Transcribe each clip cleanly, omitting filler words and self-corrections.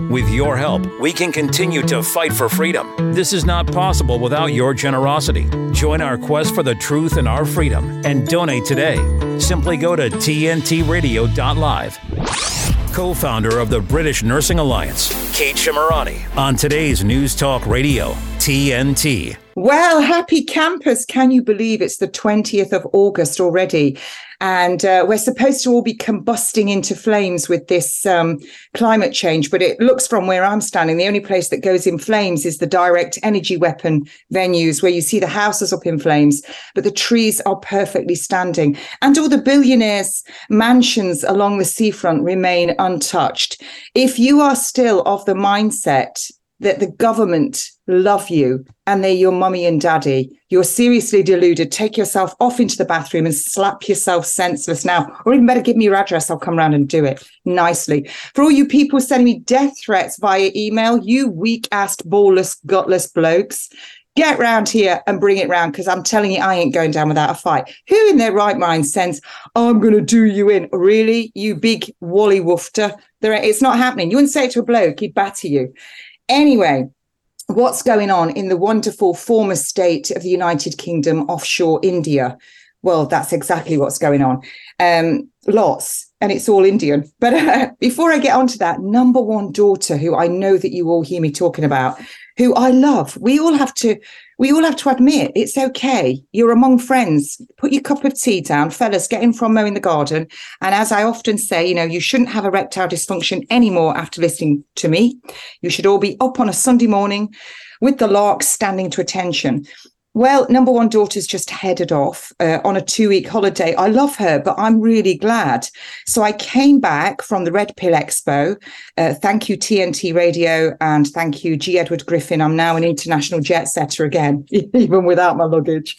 With your help, we can continue to fight for freedom. This is not possible without your generosity. Join our quest for the truth and our freedom and donate today. Simply go to tntradio.live. Co-founder of the British Nursing Alliance, Kate Shemirani, on today's News Talk Radio, TNT. Well, happy campus. Can you believe it's the 20th of August already? And we're supposed to all be combusting into flames with this climate change. But it looks from where I'm standing, the only place that goes in flames is the direct energy weapon venues where you see the houses up in flames, but the trees are perfectly standing. And all the billionaires' mansions along the seafront remain untouched. If you are still of the mindset that the government love you and they're your mummy and daddy, you're seriously deluded. Take yourself off into the bathroom and slap yourself senseless now. Or even better, give me your address. I'll come round and do it nicely. For all you people sending me death threats via email, you weak-assed, ballless, gutless blokes, get round here and bring it round, because I'm telling you, I ain't going down without a fight. Who in their right mind sends, I'm going to do you in? Really? You big wally woofter. It's not happening. You wouldn't say it to a bloke. He'd batter you. Anyway, what's going on in the wonderful former state of the United Kingdom offshore India? Well, that's exactly what's going on. Lots, and it's all Indian. But before I get onto that, number one daughter, who I know that you all hear me talking about, who I love, we all have to admit it's okay. You're among friends. Put your cup of tea down, fellas, get in from mowing the garden. And as I often say, you shouldn't have erectile dysfunction anymore after listening to me. You should all be up on a Sunday morning with the larks standing to attention. Well, number one daughter's just headed off on a 2-week holiday. I love her, but I'm really glad. So I came back from the Red Pill Expo. Thank you, TNT Radio, and thank you, G. Edward Griffin. I'm now an international jet setter again, even without my luggage.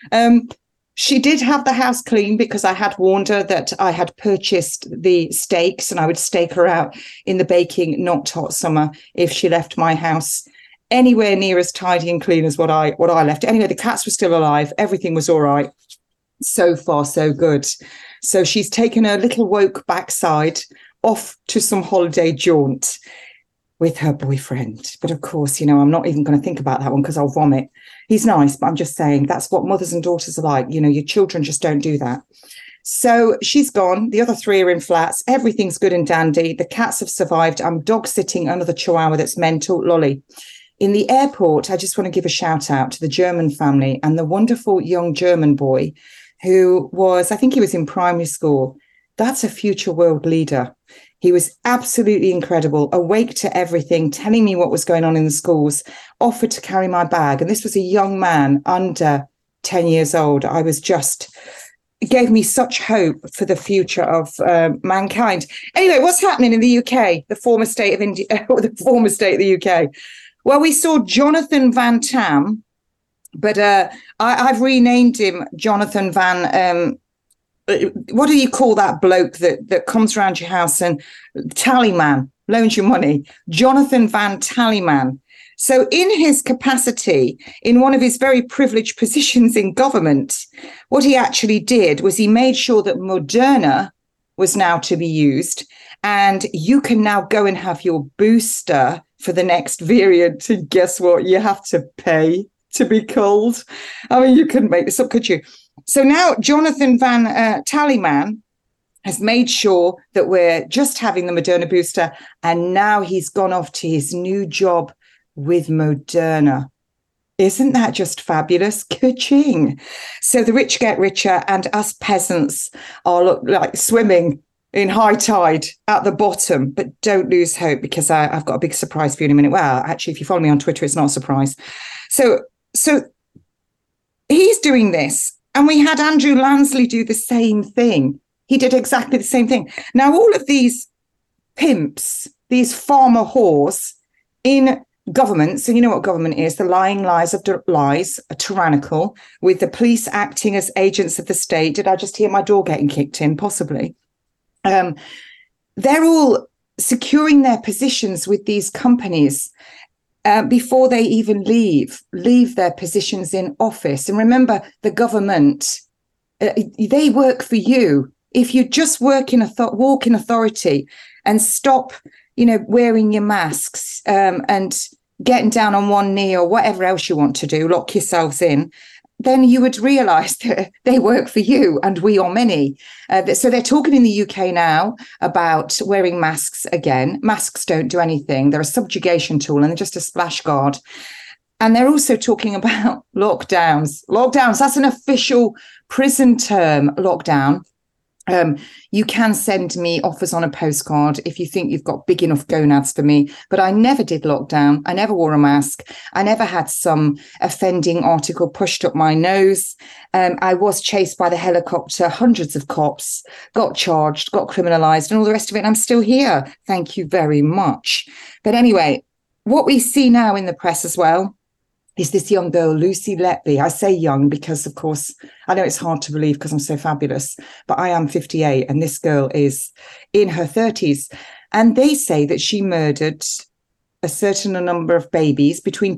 She did have the house clean because I had warned her that I had purchased the steaks and I would stake her out in the baking, not hot summer if she left my house anywhere near as tidy and clean as what I left. Anyway, the cats were still alive. Everything was all right. So far, so good. So she's taken her little woke backside off to some holiday jaunt with her boyfriend. But of course, I'm not even going to think about that one because I'll vomit. He's nice, but I'm just saying that's what mothers and daughters are like. Your children just don't do that. So she's gone. The other 3 are in flats. Everything's good and dandy. The cats have survived. I'm dog sitting another chihuahua that's mental, Lolly. In the airport, I just want to give a shout out to the German family and the wonderful young German boy who was, I think he was in primary school. That's a future world leader. He was absolutely incredible, awake to everything, telling me what was going on in the schools, offered to carry my bag. And this was a young man under 10 years old. It gave me such hope for the future of mankind. Anyway, what's happening in the UK, the former state of India, or the former state of the UK? Well, we saw Jonathan Van Tam, but I've renamed him Jonathan Van. What do you call that bloke that comes around your house and tallyman, loans you money? Jonathan Van Tallyman. So in his capacity, in one of his very privileged positions in government, what he actually did was he made sure that Moderna was now to be used, and you can now go and have your booster for the next variant. And guess what? You have to pay to be called. I mean, you couldn't make this up, could you? So now Jonathan Van Tallyman has made sure that we're just having the Moderna booster, and now he's gone off to his new job with Moderna. Isn't that just fabulous? Ka-ching. So the rich get richer and us peasants are like swimming in high tide at the bottom. But don't lose hope, because I've got a big surprise for you in a minute. Well, actually, if you follow me on Twitter, it's not a surprise. So he's doing this. And we had Andrew Lansley do the same thing. He did exactly the same thing. Now, all of these pimps, these farmer whores in government, so you know what government is, the lying lies of lies, are tyrannical, with the police acting as agents of the state. Did I just hear my door getting kicked in? Possibly. They're all securing their positions with these companies before they even leave their positions in office. And remember, the government, they work for you. If you just walk in authority and stop wearing your masks and getting down on one knee or whatever else you want to do, lock yourselves in, then you would realise that they work for you and we are many. So they're talking in the UK now about wearing masks again. Masks don't do anything. They're a subjugation tool and they're just a splash guard. And they're also talking about lockdowns. Lockdowns, that's an official prison term, lockdown. You can send me offers on a postcard if you think you've got big enough gonads for me. But I never did lockdown. I never wore a mask. I never had some offending article pushed up my nose. I was chased by the helicopter, hundreds of cops, got charged, got criminalised and all the rest of it. And I'm still here. Thank you very much. But anyway, what we see now in the press as well is this young girl, Lucy Letby. I say young because, of course, I know it's hard to believe because I'm so fabulous, but I am 58 and this girl is in her 30s. And they say that she murdered a certain number of babies between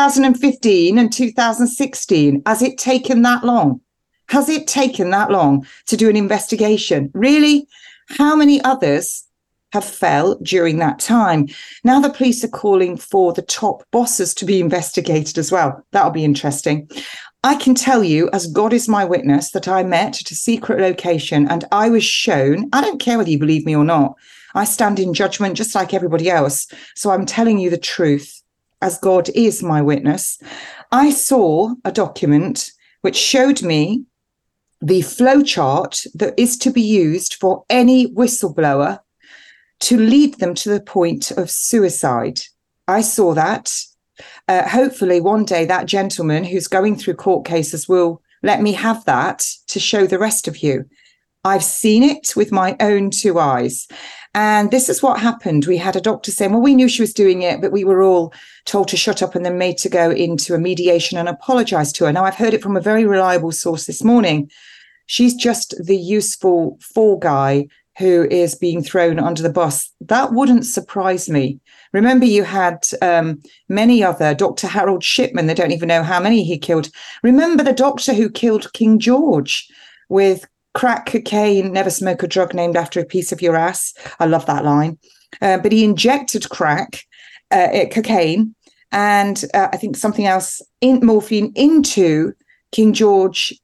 2015 and 2016. Has it taken that long? Has it taken that long to do an investigation? Really? How many others have fell during that time? Now the police are calling for the top bosses to be investigated as well. That'll be interesting. I can tell you, as God is my witness, that I met at a secret location and I was shown, I don't care whether you believe me or not, I stand in judgment just like everybody else. So I'm telling you the truth, as God is my witness. I saw a document which showed me the flowchart that is to be used for any whistleblower to lead them to the point of suicide. I saw that. Hopefully one day that gentleman who's going through court cases will let me have that to show the rest of you. I've seen it with my own two eyes. And this is what happened. We had a doctor saying, well, we knew she was doing it, but we were all told to shut up and then made to go into a mediation and apologise to her. Now, I've heard it from a very reliable source this morning. She's just the useful fall guy who is being thrown under the bus. That wouldn't surprise me. Remember, you had many other, Dr. Harold Shipman, they don't even know how many he killed. Remember the doctor who killed King George with crack cocaine, never smoke a drug named after a piece of your ass. I love that line. But he injected crack, cocaine, and I think something else, morphine into King George's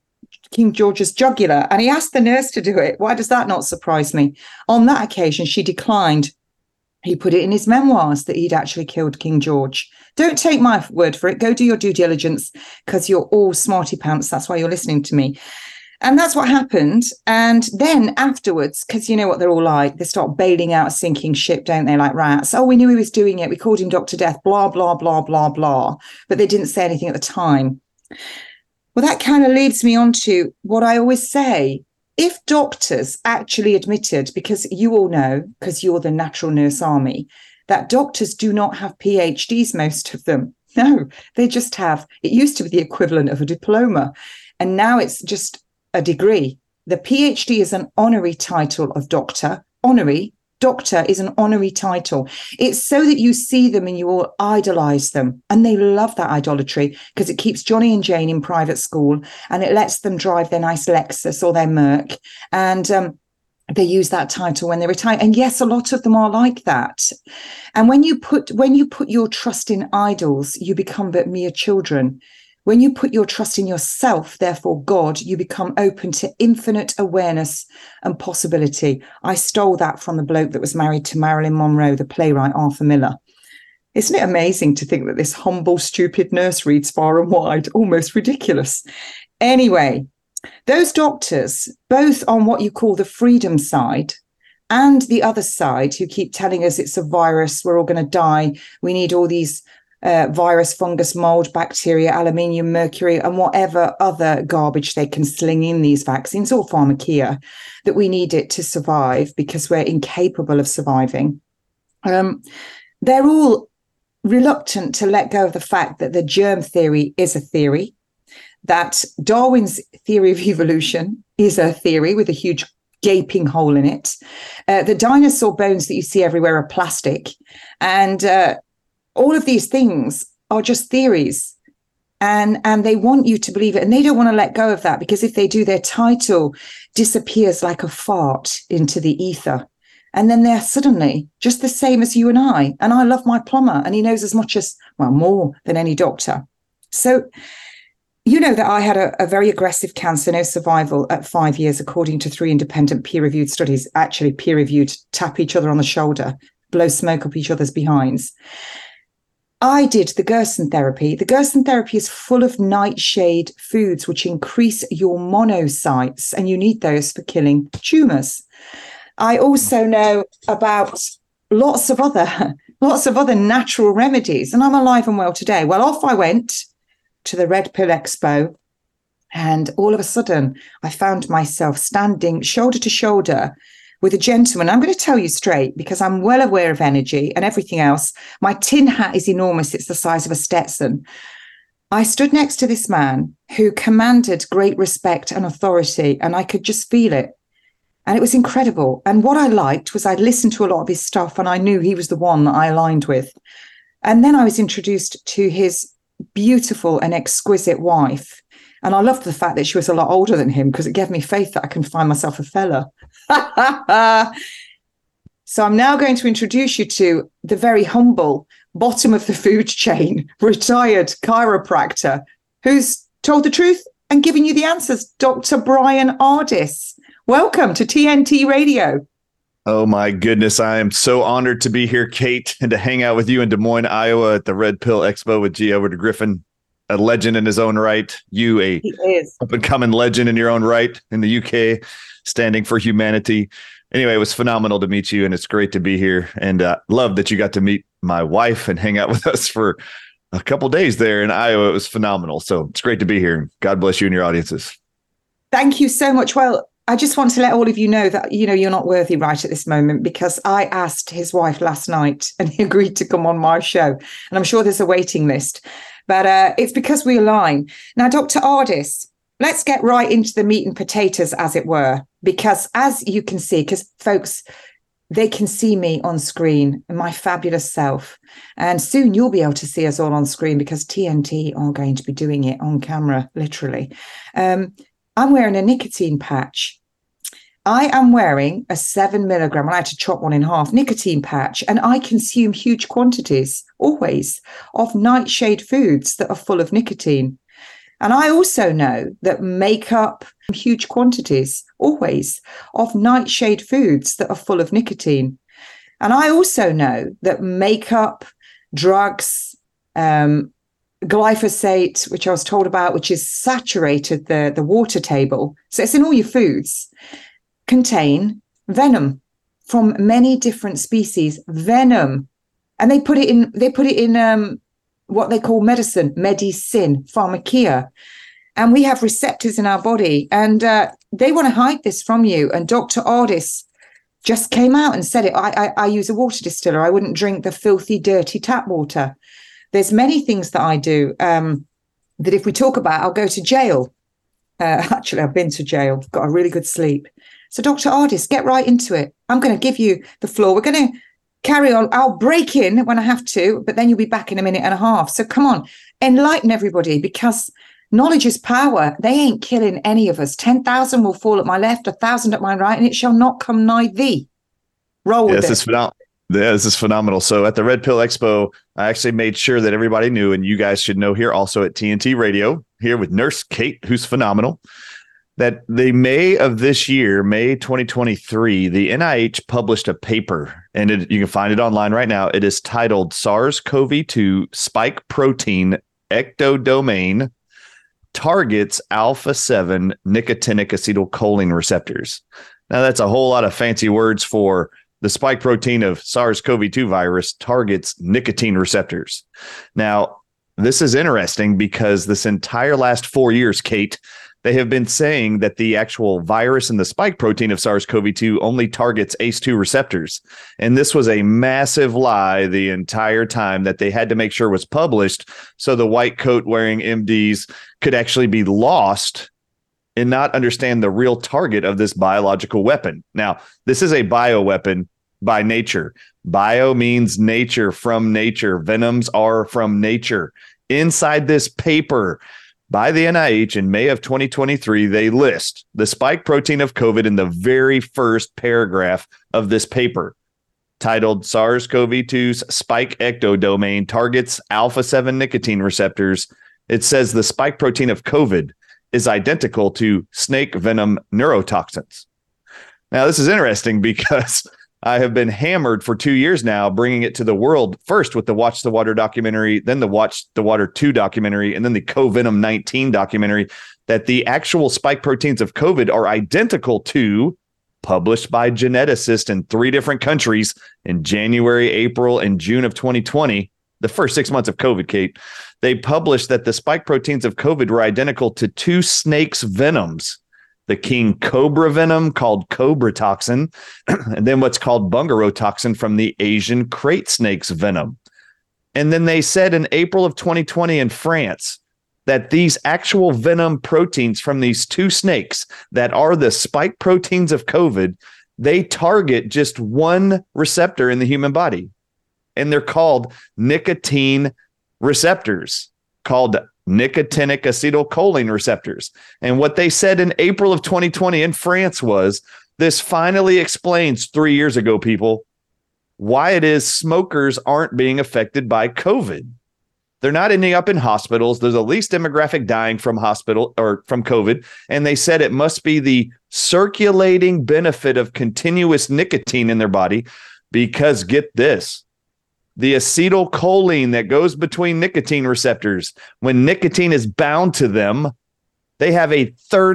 jugular, and he asked the nurse to do it. Why does that not surprise me? On that occasion, she declined. He put it in his memoirs that he'd actually killed King George. Don't take my word for it. Go do your due diligence because you're all smarty pants. That's why you're listening to me. And that's what happened. And then afterwards, because you know what they're all like, they start bailing out a sinking ship, don't they, like rats? Oh, we knew he was doing it. We called him Dr. Death, blah, blah, blah, blah, blah. But they didn't say anything at the time. Well, that kind of leads me on to what I always say. If doctors actually admitted, because you all know, because you're the natural nurse army, that doctors do not have PhDs, most of them. No, they just have, it used to be the equivalent of a diploma. And now it's just a degree. The PhD is an honorary title of doctor. Honorary. Doctor is an honorary title. It's so that you see them and you all idolize them. And they love that idolatry because it keeps Johnny and Jane in private school and it lets them drive their nice Lexus or their Merc. And they use that title when they retire. And yes, a lot of them are like that. And when you put your trust in idols, you become but mere children. When you put your trust in yourself, therefore God, you become open to infinite awareness and possibility. I stole that from the bloke that was married to Marilyn Monroe, the playwright Arthur Miller. Isn't it amazing to think that this humble, stupid nurse reads far and wide? Almost ridiculous. Anyway, those doctors, both on what you call the freedom side and the other side, who keep telling us it's a virus, we're all going to die, we need all these virus, fungus, mold, bacteria, aluminium, mercury, and whatever other garbage they can sling in these vaccines or pharmakeia, that we need it to survive because we're incapable of surviving. They're all reluctant to let go of the fact that the germ theory is a theory, that Darwin's theory of evolution is a theory with a huge gaping hole in it. The dinosaur bones that you see everywhere are plastic, and all of these things are just theories, and they want you to believe it, and they don't want to let go of that, because if they do, their title disappears like a fart into the ether. And then they're suddenly just the same as you and I. And I love my plumber, and he knows as much as, well, more than any doctor. So, you know that I had a very aggressive cancer, no survival at 5 years, according to 3 independent peer-reviewed studies, actually peer-reviewed, tap each other on the shoulder, blow smoke up each other's behinds. I did the Gerson therapy. The Gerson therapy is full of nightshade foods, which increase your monocytes, and you need those for killing tumors. I also know about lots of other natural remedies, and I'm alive and well today. Well, off I went to the Red Pill Expo, and all of a sudden I found myself standing shoulder to shoulder with a gentleman. I'm going to tell you straight, because I'm well aware of energy and everything else. My tin hat is enormous. It's the size of a Stetson. I stood next to this man who commanded great respect and authority, and I could just feel it. And it was incredible. And what I liked was I'd listened to a lot of his stuff, and I knew he was the one that I aligned with. And then I was introduced to his beautiful and exquisite wife. And I loved the fact that she was a lot older than him, because it gave me faith that I can find myself a fella. So I'm now going to introduce you to the very humble bottom of the food chain, retired chiropractor, who's told the truth and given you the answers, Dr. Bryan Ardis. Welcome to TNT Radio. Oh, my goodness. I am so honored to be here, Kate, and to hang out with you in Des Moines, Iowa at the Red Pill Expo with G. Edward Griffin, a legend in his own right. You, a up-and-coming legend in your own right in the UK, standing for humanity. Anyway, it was phenomenal to meet you, and it's great to be here. And love that you got to meet my wife and hang out with us for a couple days there in Iowa. It was phenomenal. So it's great to be here. God bless you and your audiences. Thank you so much. Well, I just want to let all of you know that, you know, you're not worthy right at this moment, because I asked his wife last night and he agreed to come on my show. And I'm sure there's a waiting list, but it's because we align. Now, Dr. Ardis, let's get right into the meat and potatoes, as it were, because as you can see, because folks, they can see me on screen, my fabulous self. And soon you'll be able to see us all on screen, because TNT are going to be doing it on camera, literally. I'm wearing a nicotine patch. I am wearing a 7 milligram, I had to chop one in half, nicotine patch, and I consume huge quantities, always, of nightshade foods that are full of nicotine. And I also know that makeup, huge quantities, always, of nightshade foods that are full of nicotine. And I also know that makeup, drugs, glyphosate, which I was told about, which is saturated the water table, so it's in all your foods, contain venom from many different species. Venom, and they put it in what they call medicine, pharmakia, and we have receptors in our body, and they want to hide this from you. And Dr. Ardis just came out and said it. I use a water distiller. I wouldn't drink the filthy, dirty tap water. There's many things that I do that if we talk about, I'll go to jail. Actually, I've been to jail, got a really good sleep. So Dr. Ardis, get right into it. I'm going to give you the floor. We're going to carry on. I'll break in when I have to, but then you'll be back in a minute and a half. So come on, enlighten everybody, because knowledge is power. They ain't killing any of us. 10,000 will fall at my left, 1,000 at my right, and it shall not come nigh thee. Roll with it. This is phenomenal. So at the Red Pill Expo, I actually made sure that everybody knew, and you guys should know here also at TNT Radio, here with Nurse Kate, who's phenomenal, that the May of this year, May 2023, the NIH published a paper, and you can find it online right now. It is titled SARS-CoV-2 Spike Protein Ectodomain Targets Alpha-7 Nicotinic Acetylcholine Receptors. Now, that's a whole lot of fancy words for the spike protein of SARS-CoV-2 virus targets nicotine receptors. Now, this is interesting because this entire last 4 years, Kate, they have been saying that the actual virus and the spike protein of SARS-CoV-2 only targets ACE2 receptors. And this was a massive lie the entire time that they had to make sure was published so the white coat wearing MDs could actually be lost and not understand the real target of this biological weapon. Now, this is a bioweapon by nature. Bio means nature, from nature. Venoms are from nature. Inside this paper, by the NIH in May of 2023, they list the spike protein of COVID in the very first paragraph of this paper, titled SARS-CoV-2's spike ectodomain targets alpha-7 nicotine receptors. It says the spike protein of COVID is identical to snake venom neurotoxins. Now, this is interesting because I have been hammered for 2 years now, bringing it to the world, first with the Watch the Water documentary, then the Watch the Water 2 documentary, and then the CoVenom 19 documentary, that the actual spike proteins of COVID are identical to, published by geneticists in 3 different countries in January, April, and June of 2020, the first 6 months of COVID, Kate. They published that the spike proteins of COVID were identical to 2 snakes' venoms, the king cobra venom called cobra toxin, and then what's called bungarotoxin from the Asian crate snake's venom. And then they said in April of 2020 in France that these actual venom proteins from these 2 snakes that are the spike proteins of COVID, they target just one receptor in the human body. And they're called nicotine receptors, called nicotinic acetylcholine receptors. And what they said in April of 2020 in France was, this finally explains 3 years ago, people, why it is smokers aren't being affected by COVID. They're not ending up in hospitals. There's the least demographic dying from hospital or from COVID. And they said it must be the circulating benefit of continuous nicotine in their body, because get this, the acetylcholine that goes between nicotine receptors, when nicotine is bound to them, they have a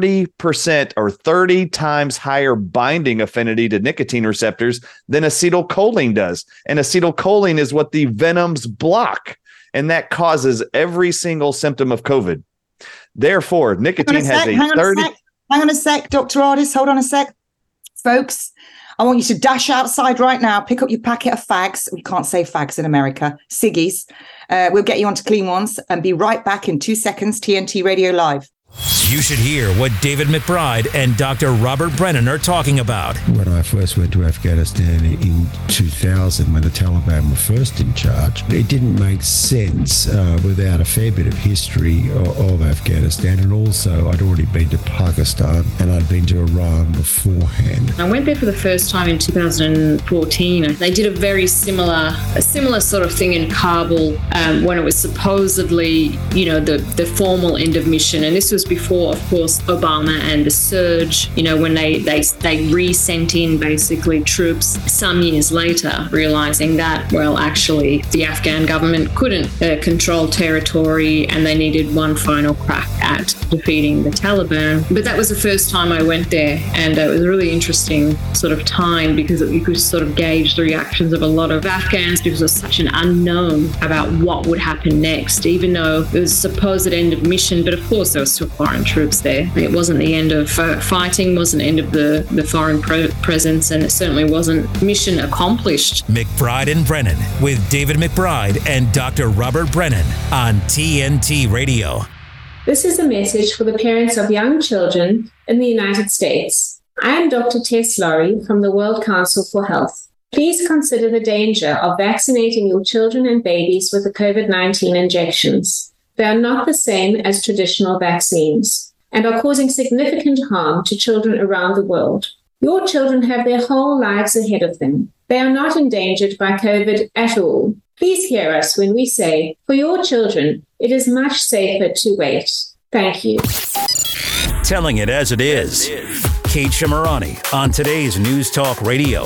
30% or 30 times higher binding affinity to nicotine receptors than acetylcholine does. And acetylcholine is what the venoms block. And that causes every single symptom of COVID. Therefore, nicotine has a 30... Hang on a sec, Dr. Ardis, hold on a sec. Folks, I want you to dash outside right now, pick up your packet of fags. We can't say fags in America. Ciggies. We'll get you onto clean ones and be right back in 2 seconds. TNT Radio Live. You should hear what David McBride and Dr. Robert Brennan are talking about. When I first went to Afghanistan in 2000, when the Taliban were first in charge, it didn't make sense without a fair bit of history of Afghanistan. And also, I'd already been to Pakistan and I'd been to Iran beforehand. I went there for the first time in 2014. They did a very similar sort of thing in Kabul when it was supposedly, the formal end of mission. And this was before, of course, Obama and the surge, when they re-sent in basically troops some years later, realizing that, well, actually the Afghan government couldn't control territory and they needed one final crack at defeating the Taliban. But that was the first time I went there, and it was a really interesting sort of time because you could sort of gauge the reactions of a lot of Afghans because there was such an unknown about what would happen next, even though it was a supposed end of mission. But of course, there was still foreign troops there. It wasn't the end of fighting, wasn't the end of the foreign presence, and it certainly wasn't mission accomplished. McBride and Brennan with David McBride and Dr. Robert Brennan on TNT Radio. This is a message for the parents of young children in the United States. I am Dr. Tess Laurie from the World Council for Health. Please consider the danger of vaccinating your children and babies with the COVID-19 injections. They are not the same as traditional vaccines and are causing significant harm to children around the world. Your children have their whole lives ahead of them. They are not endangered by COVID at all. Please hear us when we say, for your children, it is much safer to wait. Thank you. Telling it as it is. Kate Shemirani on today's News Talk Radio,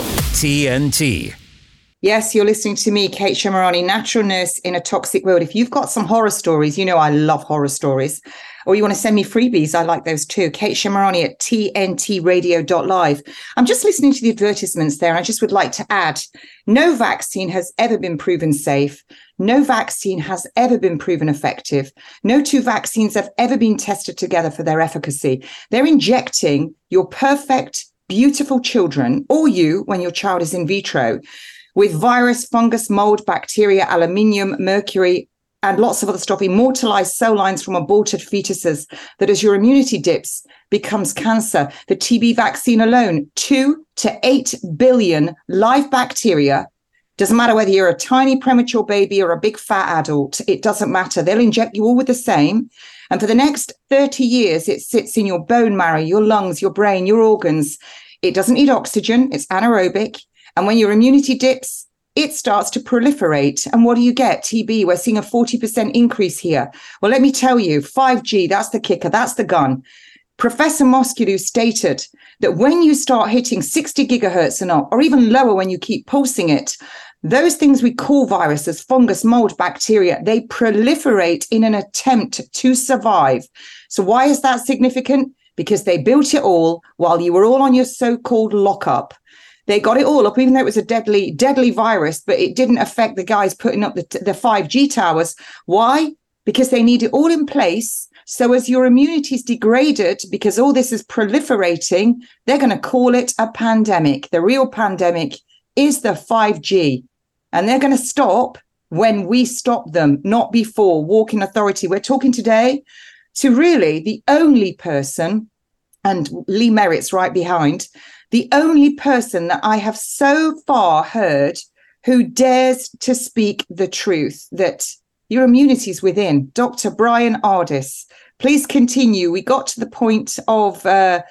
TNT. Yes, you're listening to me, Kate Shemirani, natural nurse in a toxic world. If you've got some horror stories, I love horror stories, or you want to send me freebies, I like those too. Kate Shemirani at tntradio.live. I'm just listening to the advertisements there, and I just would like to add, no vaccine has ever been proven safe. No vaccine has ever been proven effective. No 2 vaccines have ever been tested together for their efficacy. They're injecting your perfect, beautiful children, or you, when your child is in vitro, with virus, fungus, mold, bacteria, aluminium, mercury, and lots of other stuff, immortalized cell lines from aborted fetuses, that as your immunity dips, becomes cancer. The TB vaccine alone, 2 to 8 billion live bacteria Doesn't matter whether you're a tiny premature baby or a big fat adult. It doesn't matter. They'll inject you all with the same. And for the next 30 years, it sits in your bone marrow, your lungs, your brain, your organs. It doesn't need oxygen. It's anaerobic. And when your immunity dips, it starts to proliferate. And what do you get? TB. We're seeing a 40% increase here. Well, let me tell you, 5G, that's the kicker. That's the gun. Professor Mosquedu stated that when you start hitting 60 gigahertz and up, or even lower when you keep pulsing it, those things we call viruses, fungus, mold, bacteria, they proliferate in an attempt to survive. So why is that significant? Because they built it all while you were all on your so-called lockup. They got it all up, even though it was a deadly virus, but it didn't affect the guys putting up the 5G towers. Why? Because they need it all in place. So as your immunity is degraded, because all this is proliferating, they're going to call it a pandemic. The real pandemic is the 5G. And they're going to stop when we stop them, not before. Walking authority. We're talking today to really the only person, and Lee Merritt's right behind, the only person that I have so far heard who dares to speak the truth, that your immunity is within. Dr. Bryan Ardis, please continue. We got to the point of the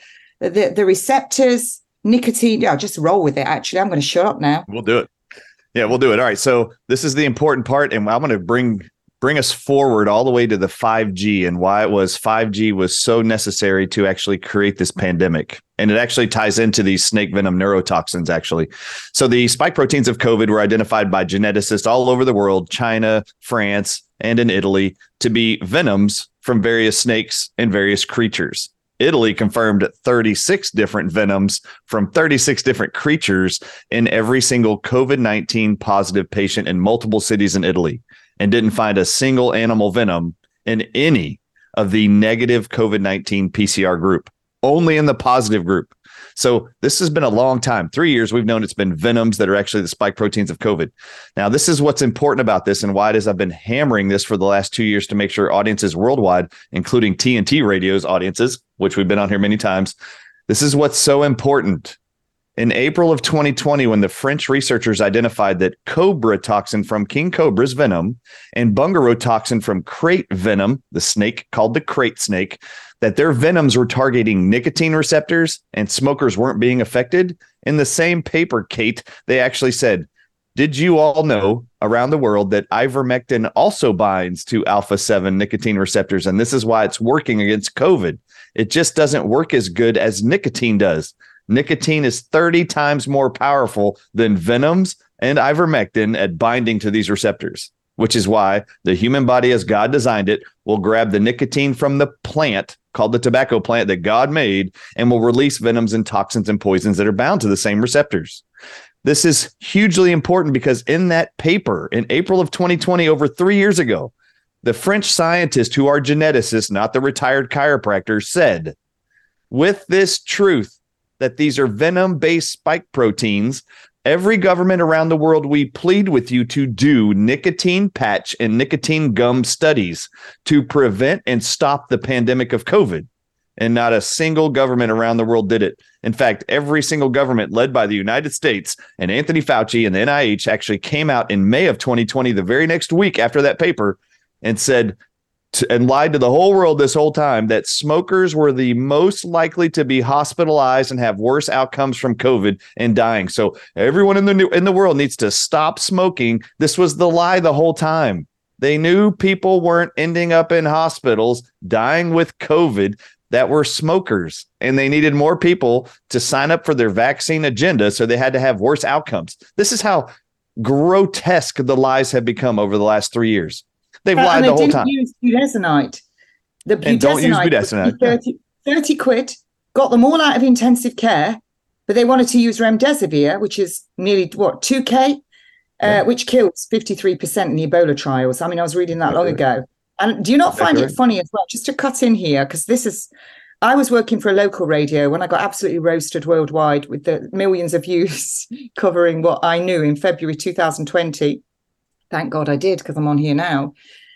receptors, nicotine. Yeah, just roll with it, actually. I'm going to shut up now. We'll do it. Yeah, we'll do it. All right. So this is the important part, and I'm going to bring us forward all the way to the 5G and why 5G was so necessary to actually create this pandemic. And it actually ties into these snake venom neurotoxins, actually. So the spike proteins of COVID were identified by geneticists all over the world, China, France, and in Italy, to be venoms from various snakes and various creatures. Italy confirmed 36 different venoms from 36 different creatures in every single COVID-19 positive patient in multiple cities in Italy, and didn't find a single animal venom in any of the negative COVID-19 PCR group, only in the positive group. So this has been a long time. 3 years, we've known it's been venoms that are actually the spike proteins of COVID. Now, this is what's important about this and why it is I've been hammering this for the last 2 years to make sure audiences worldwide, including TNT Radio's audiences, which we've been on here many times, this is what's so important. In April of 2020, when the French researchers identified that cobra toxin from king cobra's venom and bungaro toxin from crate venom, the snake called the crate snake, that their venoms were targeting nicotine receptors and smokers weren't being affected. In the same paper, Kate, they actually said, did you all know around the world that ivermectin also binds to alpha-7 nicotine receptors? And this is why it's working against COVID. It just doesn't work as good as nicotine does. Nicotine is 30 times more powerful than venoms and ivermectin at binding to these receptors, which is why the human body, as God designed it, will grab the nicotine from the plant called the tobacco plant that God made and will release venoms and toxins and poisons that are bound to the same receptors. This is hugely important because in that paper in April of 2020, over 3 years ago, the French scientists who are geneticists, not the retired chiropractors, said, with this truth that these are venom-based spike proteins, every government around the world, we plead with you to do nicotine patch and nicotine gum studies to prevent and stop the pandemic of COVID. And not a single government around the world did it. In fact, every single government led by the United States and Anthony Fauci and the NIH actually came out in May of 2020, the very next week after that paper, and said and lied to the whole world this whole time that smokers were the most likely to be hospitalized and have worse outcomes from COVID and dying. So everyone in the world needs to stop smoking. This was the lie the whole time. They knew people weren't ending up in hospitals dying with COVID that were smokers, and they needed more people to sign up for their vaccine agenda, so they had to have worse outcomes. This is how grotesque the lies have become over the last 3 years. They've lied the whole time. Use budesonide. The budesonide, and don't use budesonide. 30 quid, got them all out of intensive care, but they wanted to use remdesivir, which is nearly, 2K, which kills 53% in the Ebola trials. I mean, I was reading that long ago. And do you not find it funny as well, just to cut in here, because I was working for a local radio when I got absolutely roasted worldwide with the millions of views covering what I knew in February 2020. Thank God I did, because I'm on here now.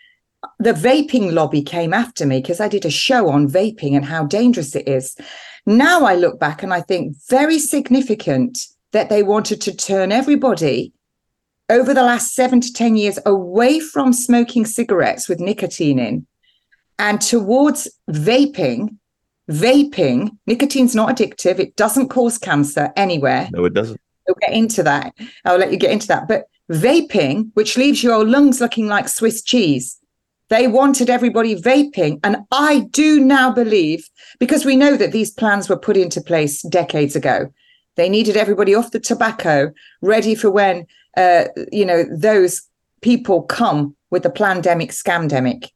The vaping lobby came after me because I did a show on vaping and how dangerous it is. Now I look back and I think very significant that they wanted to turn everybody over the last 7 to 10 years away from smoking cigarettes with nicotine in and towards vaping. Nicotine's not addictive. It doesn't cause cancer anywhere. No, it doesn't. We'll get into that. I'll let you get into that. But vaping, which leaves your lungs looking like Swiss cheese, they wanted everybody vaping. And I do now believe, because we know that these plans were put into place decades ago, they needed everybody off the tobacco, ready for when, those people come with the plandemic, scamdemic.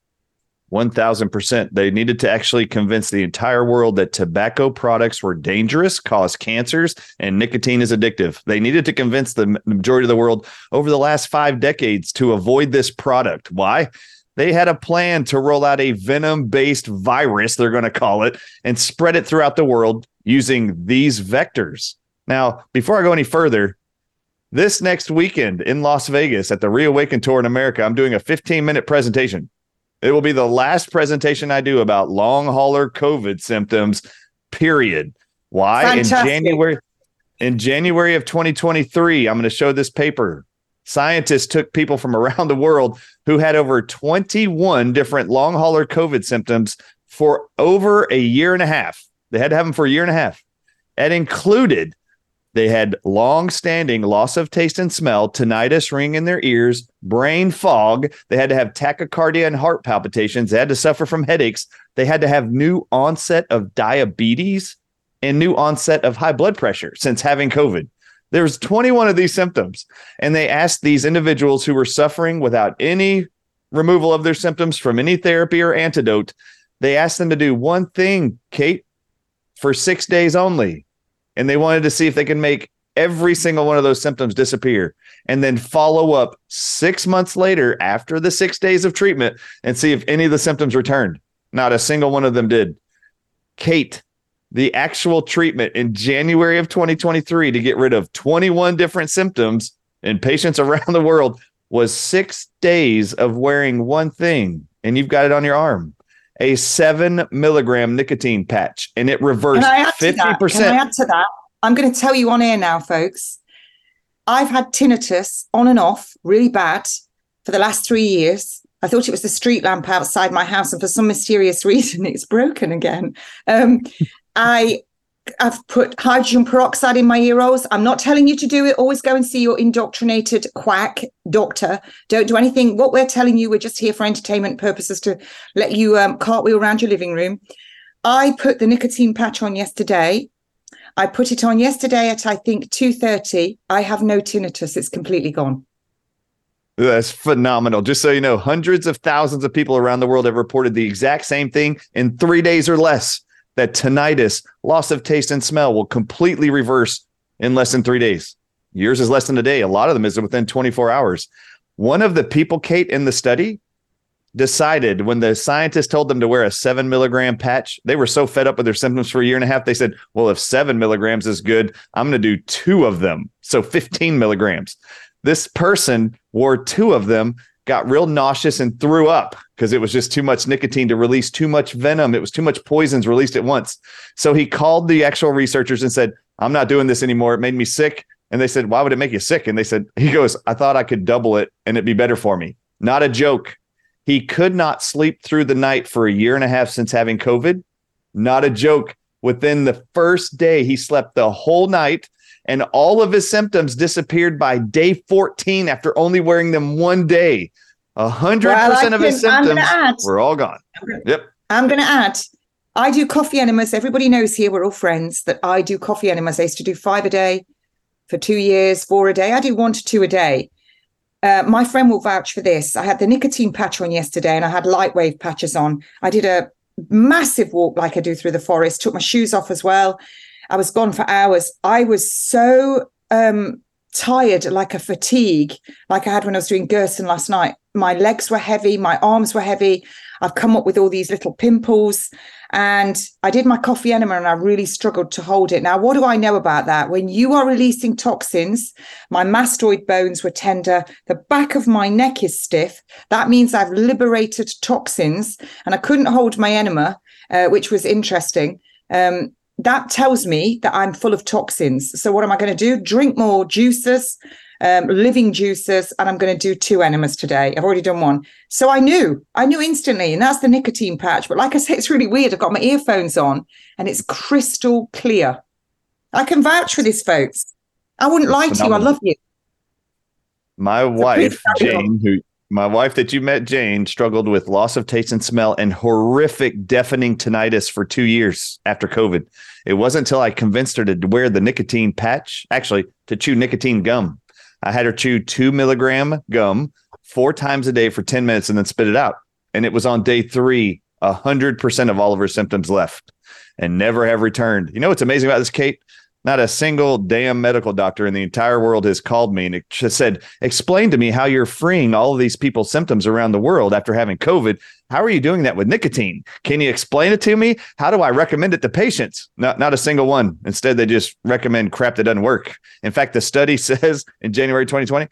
1,000%. They needed to actually convince the entire world that tobacco products were dangerous, cause cancers, and nicotine is addictive. They needed to convince the majority of the world over the last 5 decades to avoid this product. Why? They had a plan to roll out a venom-based virus, they're going to call it, and spread it throughout the world using these vectors. Now, before I go any further, this next weekend in Las Vegas at the Reawaken Tour in America, I'm doing a 15-minute presentation. It will be the last presentation I do about long hauler COVID symptoms, period. Why? Fantastic. In January of 2023, I'm going to show this paper. Scientists took people from around the world who had over 21 different long hauler COVID symptoms for over a year and a half. They had to have them for a year and a half. That included they had long-standing loss of taste and smell, tinnitus, ringing in their ears, brain fog. They had to have tachycardia and heart palpitations. They had to suffer from headaches. They had to have new onset of diabetes and new onset of high blood pressure since having COVID. There was 21 of these symptoms, and they asked these individuals who were suffering without any removal of their symptoms from any therapy or antidote, they asked them to do one thing, Kate, for 6 days only. And they wanted to see if they could make every single one of those symptoms disappear and then follow up 6 months later after the 6 days of treatment and see if any of the symptoms returned. Not a single one of them did. Kate, the actual treatment in January of 2023 to get rid of 21 different symptoms in patients around the world was 6 days of wearing one thing. And you've got it on your arm. A 7 milligram nicotine patch, and it reversed 50%. Can I add to that? I'm going to tell you on air now, folks. I've had tinnitus on and off really bad for the last 3 years. I thought it was the street lamp outside my house, and for some mysterious reason, it's broken again. I've put hydrogen peroxide in my ear holes. I'm not telling you to do it. Always go and see your indoctrinated quack doctor. Don't do anything. What we're telling you, we're just here for entertainment purposes to let you cartwheel around your living room. I put the nicotine patch on yesterday. I put it on yesterday at, I think, 2:30. I have no tinnitus. It's completely gone. That's phenomenal. Just so you know, hundreds of thousands of people around the world have reported the exact same thing in 3 days or less. That tinnitus, loss of taste and smell will completely reverse in less than 3 days. Yours is less than a day. A lot of them is within 24 hours. One of the people, Kate, in the study decided when the scientists told them to wear a 7 milligram patch, they were so fed up with their symptoms for a year and a half. They said, well, if 7 milligrams is good, I'm going to do 2 of them. So 15 milligrams. This person wore 2 of them, got real nauseous and threw up because it was just too much nicotine to release too much venom. It was too much poisons released at once. So he called the actual researchers and said, I'm not doing this anymore. It made me sick. And they said, why would it make you sick? And they said, he goes, I thought I could double it and it'd be better for me. Not a joke. He could not sleep through the night for a year and a half since having COVID. Not a joke. Within the first day, he slept the whole night and all of his symptoms disappeared by day 14 after only wearing them 1 day. 100% of his symptoms were all gone. Yep. I'm going to add, I do coffee enemas. Everybody knows here, we're all friends, that I do coffee enemas. I used to do 5 a day for 2 years, 4 a day. I do 1 to 2 a day. My friend will vouch for this. I had the nicotine patch on yesterday and I had light wave patches on. I did a massive walk like I do through the forest, took my shoes off as well. I was gone for hours. I was so tired, like a fatigue, like I had when I was doing Gerson last night. My legs were heavy. My arms were heavy. I've come up with all these little pimples. And I did my coffee enema and I really struggled to hold it. Now, what do I know about that? When you are releasing toxins, my mastoid bones were tender. The back of my neck is stiff. That means I've liberated toxins and I couldn't hold my enema, which was interesting. That tells me that I'm full of toxins. So what am I going to do? Drink more juices, living juicers, and I'm going to do 2 enemas today. I've already done one. So I knew instantly, and that's the nicotine patch. But like I say, it's really weird. I've got my earphones on and it's crystal clear. I can vouch for this, folks. I wouldn't lie to you. I love you. My wife, Jane, my wife that you met, Jane, struggled with loss of taste and smell and horrific deafening tinnitus for 2 years after COVID. It wasn't until I convinced her to wear the nicotine patch, actually to chew nicotine gum. I had her chew 2 milligram gum 4 times a day for 10 minutes and then spit it out. And it was on day 3, 100% of all of her symptoms left and never have returned. You know what's amazing about this, Kate? Not a single damn medical doctor in the entire world has called me and it just said, explain to me how you're freeing all of these people's symptoms around the world after having COVID. How are you doing that with nicotine? Can you explain it to me? How do I recommend it to patients? Not a single one. Instead, they just recommend crap that doesn't work. In fact, the study says in January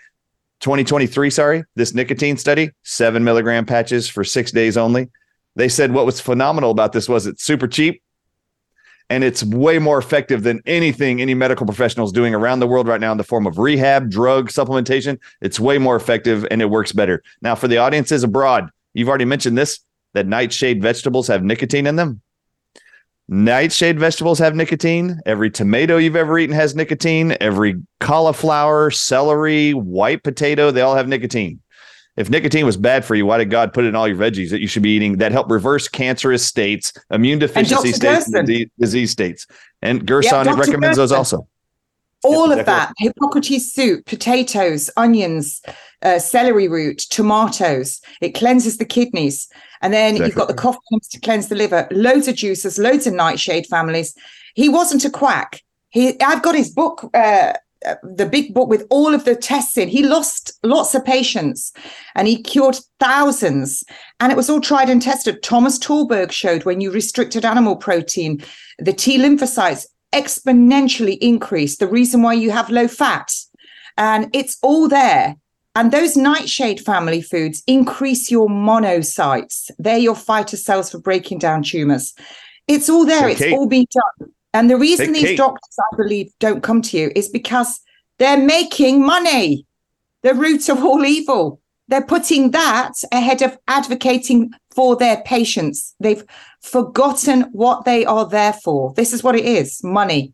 2023, this nicotine study, 7 milligram patches for 6 days only. They said what was phenomenal about this was it's super cheap. And it's way more effective than anything any medical professional is doing around the world right now in the form of rehab, drug, supplementation. It's way more effective and it works better. Now, for the audiences abroad, you've already mentioned this, that nightshade vegetables have nicotine in them. Nightshade vegetables have nicotine. Every tomato you've ever eaten has nicotine. Every cauliflower, celery, white potato, they all have nicotine. If nicotine was bad for you, why did God put it in all your veggies that you should be eating that help reverse cancerous states, immune deficiency states, and disease states? And Gerson recommends those also. All of that, Hippocrates soup, potatoes, onions, celery root, tomatoes. It cleanses the kidneys. And then you've got the coffee to cleanse the liver. Loads of juices, loads of nightshade families. He wasn't a quack. I've got his book, the big book with all of the tests in. He lost lots of patients and he cured thousands, and it was all tried and tested. Thomas Talberg showed when you restricted animal protein, the T lymphocytes exponentially increased, the reason why you have low fat, and it's all there. And those nightshade family foods increase your monocytes. They're your fighter cells for breaking down tumors. It's all there. It's all been done. And the reason these doctors, I believe, don't come to you is because they're making money, the root of all evil. They're putting that ahead of advocating for their patients. They've forgotten what they are there for. This is what it is, money.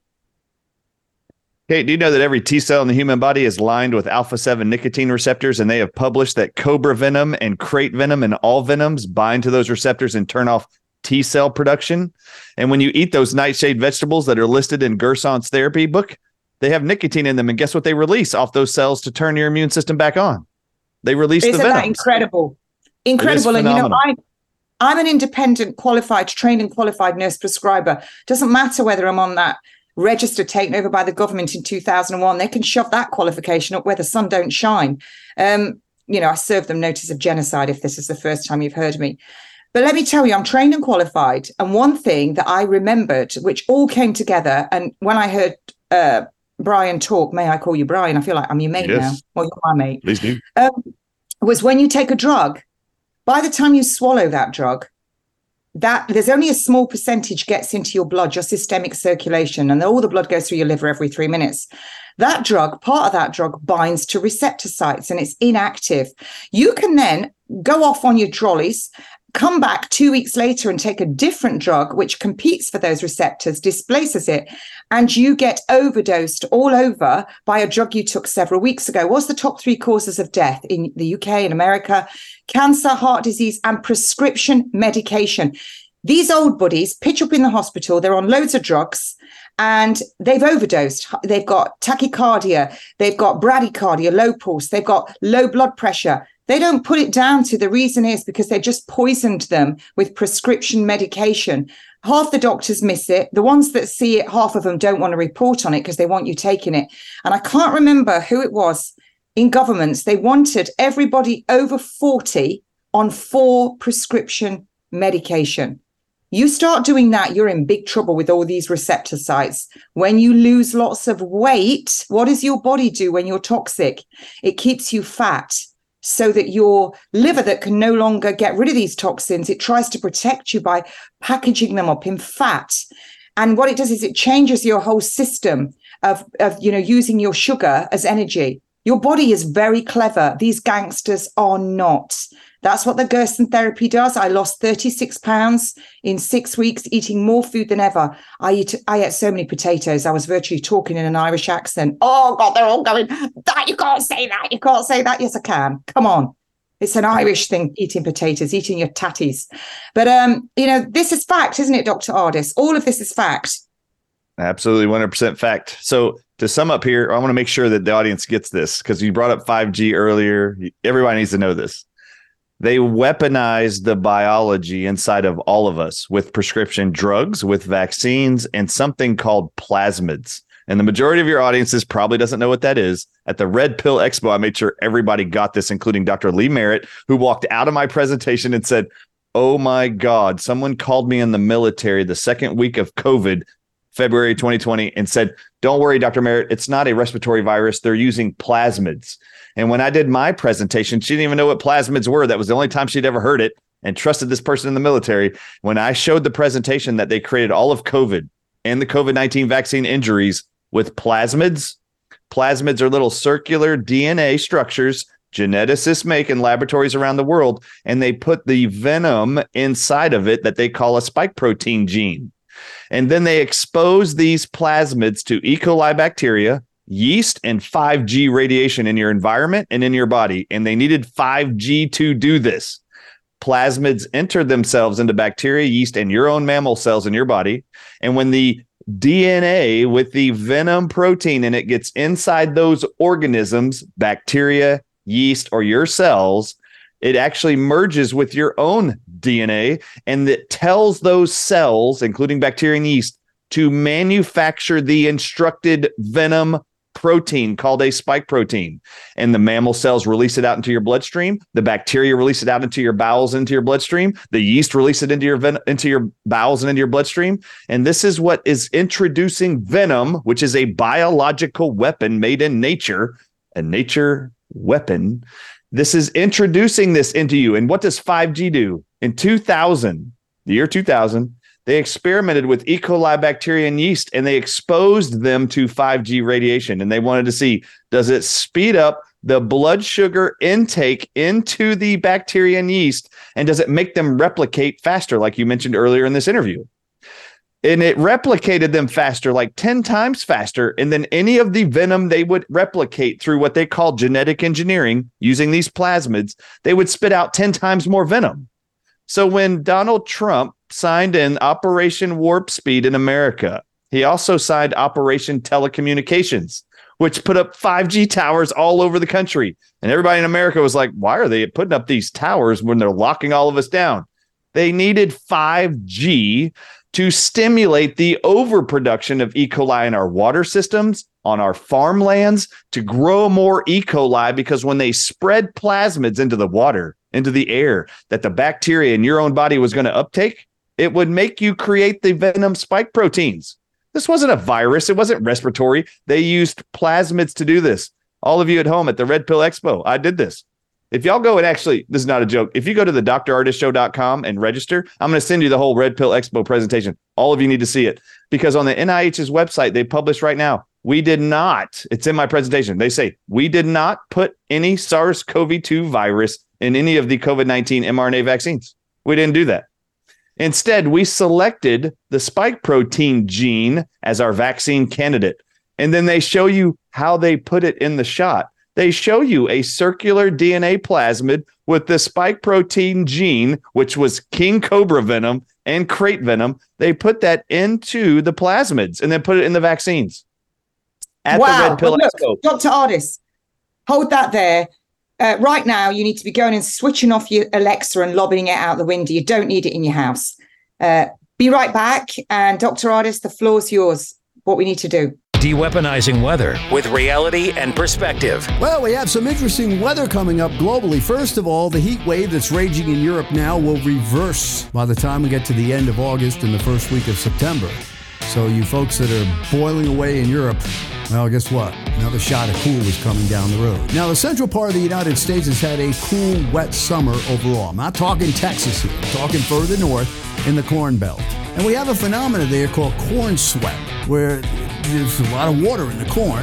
Kate, do you know that every T cell in the human body is lined with alpha-7 nicotine receptors, and they have published that cobra venom and crate venom and all venoms bind to those receptors and turn off T cell production? And when you eat those nightshade vegetables that are listed in Gerson's therapy book, they have nicotine in them. And guess what they release off those cells to turn your immune system back on? They release the venom. Isn't that incredible? Incredible. And you know, I'm an independent, trained and qualified nurse prescriber. Doesn't matter whether I'm on that register taken over by the government in 2001. They can shove that qualification up where the sun don't shine. I serve them notice of genocide if this is the first time you've heard me. But let me tell you, I'm trained and qualified. And one thing that I remembered, which all came together, and when I heard Brian talk, may I call you Brian? I feel like I'm your mate now. Well, you're my mate. Please do. Was when you take a drug, by the time you swallow that drug, that there's only a small percentage gets into your blood, your systemic circulation, and all the blood goes through your liver every 3 minutes. That drug, part of that drug binds to receptor sites and it's inactive. You can then go off on your trolleys, come back 2 weeks later and take a different drug which competes for those receptors, displaces it, and you get overdosed all over by a drug you took several weeks ago. What's the top 3 causes of death in the UK and America? Cancer, heart disease, and prescription medication. These old buddies pitch up in the hospital, they're on loads of drugs, and they've overdosed. They've got tachycardia, they've got bradycardia, low pulse, they've got low blood pressure. They don't put it down to the reason is because they just poisoned them with prescription medication. Half the doctors miss it. The ones that see it, half of them don't want to report on it because they want you taking it. And I can't remember who it was in governments. They wanted everybody over 40 on 4 prescription medication. You start doing that, you're in big trouble with all these receptor sites. When you lose lots of weight, what does your body do when you're toxic? It keeps you fat, so that your liver that can no longer get rid of these toxins, it tries to protect you by packaging them up in fat. And what it does is it changes your whole system of using your sugar as energy. Your body is very clever. These gangsters are not. That's what the Gerson therapy does. I lost 36 pounds in 6 weeks, eating more food than ever. I ate so many potatoes. I was virtually talking in an Irish accent. Oh, God, they're all going, that you can't say that. You can't say that. Yes, I can. Come on. It's an Irish thing, eating potatoes, eating your tatties. But, this is fact, isn't it, Dr. Ardis? All of this is fact. Absolutely 100% fact. So to sum up here, I want to make sure that the audience gets this because you brought up 5G earlier. Everybody needs to know this. They weaponize the biology inside of all of us with prescription drugs, with vaccines, and something called plasmids. And the majority of your audiences probably doesn't know what that is. At the Red Pill Expo, I made sure everybody got this, including Dr. Lee Merritt, who walked out of my presentation and said, oh my God, someone called me in the military the second week of COVID, February 2020, and said, don't worry, Dr. Merritt, it's not a respiratory virus. They're using plasmids. And when I did my presentation, she didn't even know what plasmids were. That was the only time she'd ever heard it and trusted this person in the military. When I showed the presentation that they created all of COVID and the COVID-19 vaccine injuries with plasmids. Plasmids are little circular DNA structures geneticists make in laboratories around the world, and they put the venom inside of it that they call a spike protein gene. And then they expose these plasmids to E. coli bacteria, yeast, and 5G radiation in your environment and in your body. And they needed 5G to do this. Plasmids enter themselves into bacteria, yeast, and your own mammal cells in your body. And when the DNA with the venom protein and it gets inside those organisms, bacteria, yeast, or your cells, it actually merges with your own DNA, and it tells those cells, including bacteria and yeast, to manufacture the instructed venom protein called a spike protein. And the mammal cells release it out into your bloodstream. The bacteria release it out into your bowels, into your bloodstream. The yeast release it into your bowels and into your bloodstream. And this is what is introducing venom, which is a biological weapon made in nature, a nature weapon. This is introducing this into you. And what does 5G do? In 2000, the year 2000, they experimented with E. coli bacteria and yeast, and they exposed them to 5G radiation. And they wanted to see, does it speed up the blood sugar intake into the bacteria and yeast? And does it make them replicate faster, like you mentioned earlier in this interview? And it replicated them faster, like 10 times faster. And then any of the venom they would replicate through what they call genetic engineering using these plasmids, they would spit out 10 times more venom. So when Donald Trump signed in Operation Warp Speed in America, he also signed Operation Telecommunications, which put up 5G towers all over the country. And everybody in America was like, why are they putting up these towers when they're locking all of us down? They needed 5G to stimulate the overproduction of E. coli in our water systems, on our farmlands, to grow more E. coli, because when they spread plasmids into the water, into the air, that the bacteria in your own body was going to uptake, it would make you create the venom spike proteins. This wasn't a virus. It wasn't respiratory. They used plasmids to do this. All of you at home at the Red Pill Expo, I did this. If y'all go and actually, this is not a joke. If you go to the drardisshow.com and register, I'm going to send you the whole Red Pill Expo presentation. All of you need to see it, because on the NIH's website, they publish right now, we did not, it's in my presentation. They say, we did not put any SARS-CoV-2 virus in any of the COVID-19 mRNA vaccines. We didn't do that. Instead, we selected the spike protein gene as our vaccine candidate. And then they show you how they put it in the shot. They show you a circular DNA plasmid with the spike protein gene, which was king cobra venom and crate venom. They put that into the plasmids and then put it in the vaccines. At the Red Pill Expo. Dr. Ardis, hold that there. Right now, you need to be going and switching off your Alexa and lobbing it out the window. You don't need it in your house. Be right back. And Dr. Ardis, the floor's yours. What we need to do. De-weaponizing weather with reality and perspective. Well, we have some interesting weather coming up globally. First of all, the heat wave that's raging in Europe now will reverse by the time we get to the end of August and the first week of September. So you folks that are boiling away in Europe, well, guess what? Another shot of cool is coming down the road. Now, the central part of the United States has had a cool, wet summer overall. I'm not talking Texas here. I'm talking further north in the Corn Belt. And we have a phenomenon there called corn sweat, where there's a lot of water in the corn,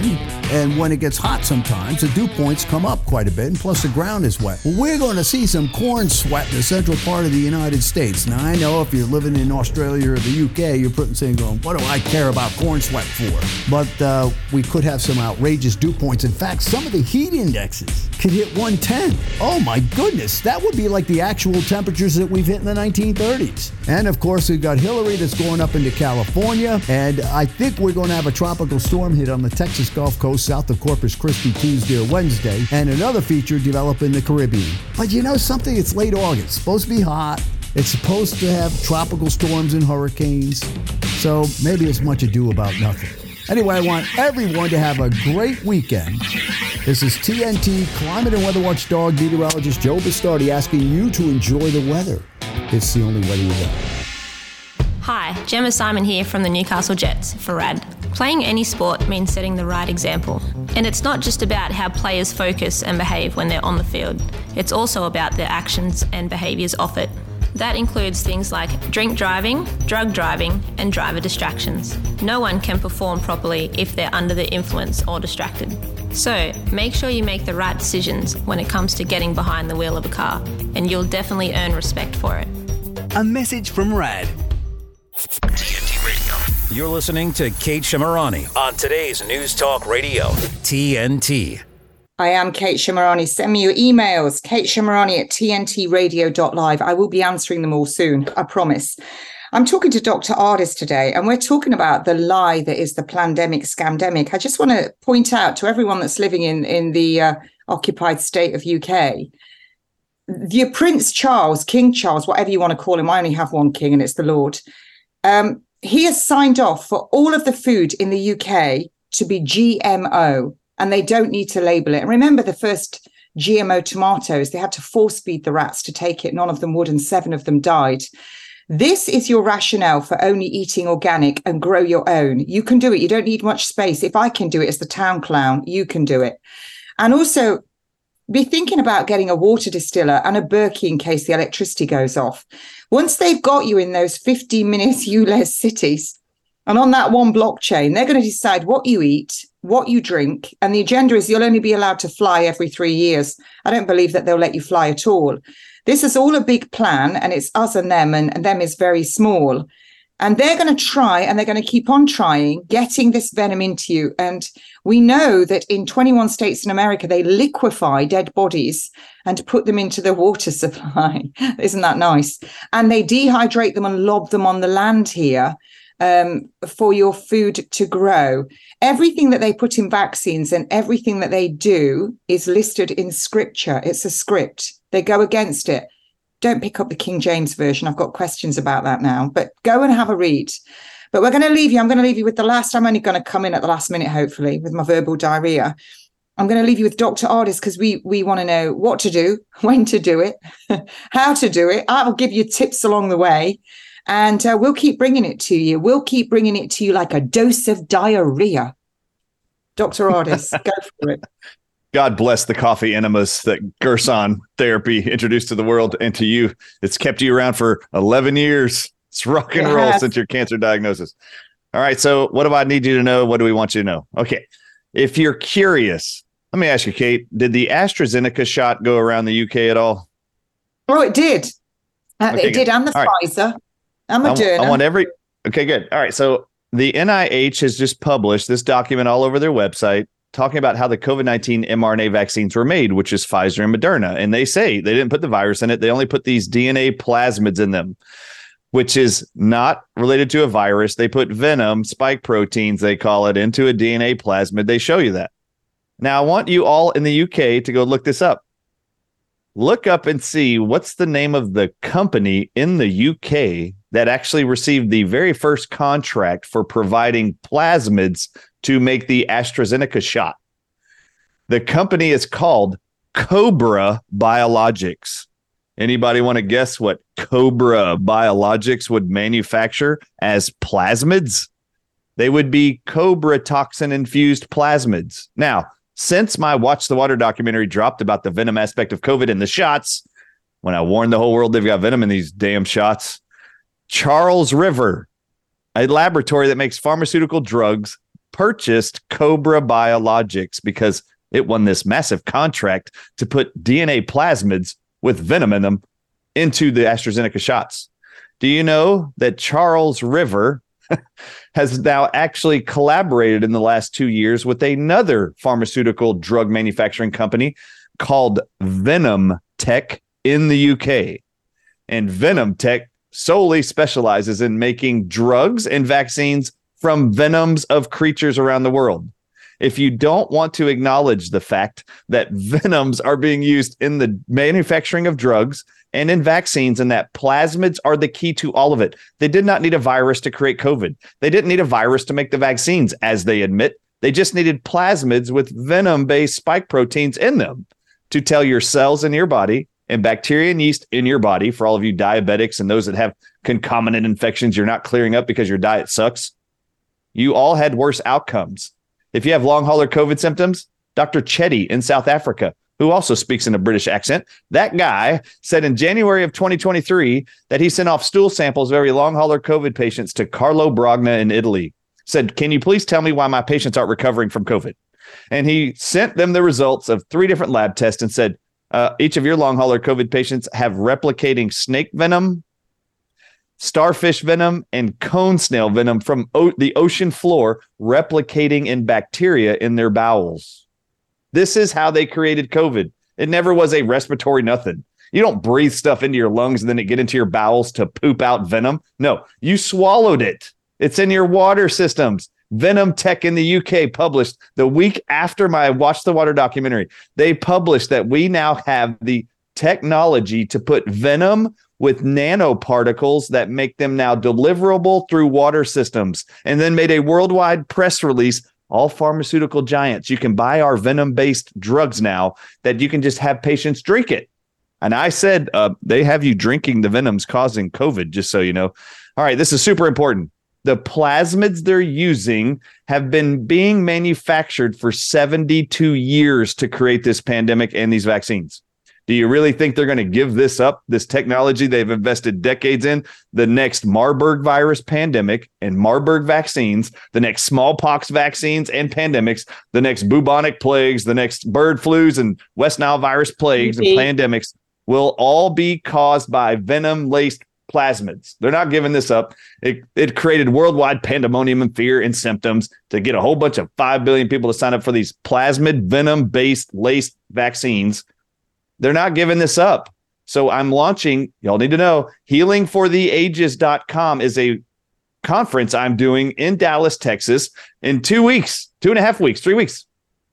And when it gets hot sometimes, the dew points come up quite a bit, and plus the ground is wet. Well, we're going to see some corn sweat in the central part of the United States. Now, I know if you're living in Australia or the UK, you're saying, what do I care about corn sweat for? But we could have some outrageous dew points. In fact, some of the heat indexes could hit 110. Oh my goodness, that would be like the actual temperatures that we've hit in the 1930s. And of course, we've got Hillary that's going up into California, and I think we're going to have a tropical storm hit on the Texas Gulf Coast south of Corpus Christi Tuesday or Wednesday, and another feature develop in the Caribbean. But you know something? It's late August. It's supposed to be hot. It's supposed to have tropical storms and hurricanes. So maybe it's much ado about nothing. Anyway, I want everyone to have a great weekend. This is TNT Climate and Weather Watchdog meteorologist Joe Bastardi asking you to enjoy the weather. It's the only weather you got. Hi, Gemma Simon here from the Newcastle Jets for RAD. Playing any sport means setting the right example. And it's not just about how players focus and behave when they're on the field. It's also about their actions and behaviours off it. That includes things like drink driving, drug driving, and driver distractions. No one can perform properly if they're under the influence or distracted. So, make sure you make the right decisions when it comes to getting behind the wheel of a car, and you'll definitely earn respect for it. A message from RAD. TNT Radio. You're listening to Kate Shemirani on today's News Talk Radio, TNT. I am Kate Shemirani. Send me your emails, kateshemirani@tntradio.live. I will be answering them all soon, I promise. I'm talking to Dr. Ardis today, and we're talking about the lie that is the plandemic, scamdemic. I just want to point out to everyone that's living in the occupied state of UK, the Prince Charles, King Charles, whatever you want to call him, I only have one king and it's the Lord. He has signed off for all of the food in the UK to be GMO, and they don't need to label it. And remember the first GMO tomatoes, they had to force feed the rats to take it. None of them would, and 7 of them died. This is your rationale for only eating organic and grow your own. You can do it. You don't need much space. If I can do it as the town clown, you can do it. And also be thinking about getting a water distiller and a Berkey in case the electricity goes off. Once they've got you in those 15-minute ULEZ cities, and on that one blockchain, they're going to decide what you eat, what you drink, and the agenda is you'll only be allowed to fly every 3 years. I don't believe that they'll let you fly at all. This is all a big plan, and it's us and them is very small. And they're going to try, and they're going to keep on trying, getting this venom into you. And we know that in 21 states in America, they liquefy dead bodies and put them into the water supply. Isn't that nice? And they dehydrate them and lob them on the land here for your food to grow. Everything that they put in vaccines and everything that they do is listed in scripture. It's a script. They go against it. Don't pick up the King James Version. I've got questions about that now, but go and have a read. But we're going to leave you. I'm going to leave you with the last. I'm only going to come in at the last minute, hopefully, with my verbal diarrhea. I'm going to leave you with Dr. Ardis because we want to know what to do, when to do it, how to do it. I will give you tips along the way. And we'll keep bringing it to you. We'll keep bringing it to you like a dose of diarrhea. Dr. Ardis, go for it. God bless the coffee enemas that Gerson therapy introduced to the world and to you. It's kept you around for 11 years. It's rock and roll since your cancer diagnosis. All right. So what do I need you to know? What do we want you to know? Okay. If you're curious, let me ask you, Kate, did the AstraZeneca shot go around the UK at all? Oh, it did. It did. And the Pfizer. And Moderna. Okay, good. All right. So the NIH has just published this document all over their website talking about how the COVID-19 mRNA vaccines were made, which is Pfizer and Moderna. And they say they didn't put the virus in it. They only put these DNA plasmids in them, which is not related to a virus. They put venom, spike proteins, they call it, into a DNA plasmid. They show you that. Now, I want you all in the UK to go look this up. Look up and see what's the name of the company in the UK that actually received the very first contract for providing plasmids to make the AstraZeneca shot. The company is called Cobra Biologics. Anybody want to guess what Cobra Biologics would manufacture as plasmids? They would be cobra toxin infused plasmids. Now, since my Watch the Water documentary dropped about the venom aspect of COVID and the shots, when I warned the whole world they've got venom in these damn shots, Charles River, a laboratory that makes pharmaceutical drugs, purchased Cobra Biologics because it won this massive contract to put DNA plasmids with venom in them into the AstraZeneca shots. Do you know that Charles River has now actually collaborated in the last 2 years with another pharmaceutical drug manufacturing company called Venom Tech in the UK? And Venom Tech solely specializes in making drugs and vaccines from venoms of creatures around the world. If you don't want to acknowledge the fact that venoms are being used in the manufacturing of drugs and in vaccines, and that plasmids are the key to all of it. They did not need a virus to create COVID. They didn't need a virus to make the vaccines, as they admit. They just needed plasmids with venom-based spike proteins in them to tell your cells in your body and bacteria and yeast in your body, for all of you diabetics and those that have concomitant infections you're not clearing up because your diet sucks, you all had worse outcomes. If you have long hauler COVID symptoms, Dr. Chetty in South Africa, who also speaks in a British accent, that guy said in January of 2023 that he sent off stool samples of every long hauler COVID patients to Carlo Brogna in Italy. Said, can you please tell me why my patients aren't recovering from COVID? And he sent them the results of 3 different lab tests and said, each of your long hauler COVID patients have replicating snake venom, starfish venom, and cone snail venom from the ocean floor replicating in bacteria in their bowels. This is how they created COVID. It never was a respiratory nothing. You don't breathe stuff into your lungs and then it get into your bowels to poop out venom. No, you swallowed it. It's in your water systems. Venom Tech in the UK published the week after my Watch the Water documentary. They published that we now have the technology to put venom with nanoparticles that make them now deliverable through water systems, and then made a worldwide press release. All pharmaceutical giants, you can buy our venom-based drugs now that you can just have patients drink it. And I said, they have you drinking the venoms causing COVID, just so you know. All right, this is super important. The plasmids they're using have been being manufactured for 72 years to create this pandemic and these vaccines. Do you really think they're going to give this up, this technology they've invested decades in, the next Marburg virus pandemic and Marburg vaccines, the next smallpox vaccines and pandemics, the next bubonic plagues, the next bird flus and West Nile virus plagues and pandemics will all be caused by venom-laced plasmids? They're not giving this up. It created worldwide pandemonium and fear and symptoms to get a whole bunch of 5 billion people to sign up for these plasmid venom-based laced vaccines. They're not giving this up. So I'm launching, y'all need to know, healingfortheages.com is a conference I'm doing in Dallas, Texas in 2 weeks, 2.5 weeks, 3 weeks.